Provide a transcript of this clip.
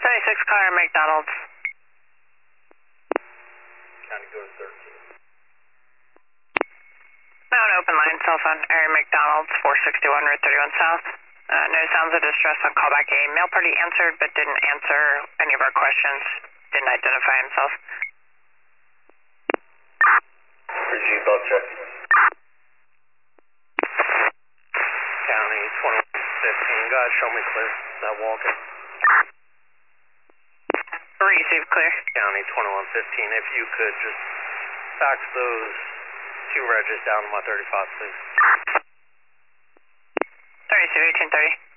36 car McDonald's. County go to 13. No, an open line, cell phone, area McDonald's, 461 Route 31 South. No sounds of distress on callback. A male party answered but didn't answer any of our questions, didn't identify himself. Where's you both check? County 2115, go ahead, show me clear. That walking. Receive clear. County 2115, if you could just fax those 2 regs down to my 35, please. 32 1830.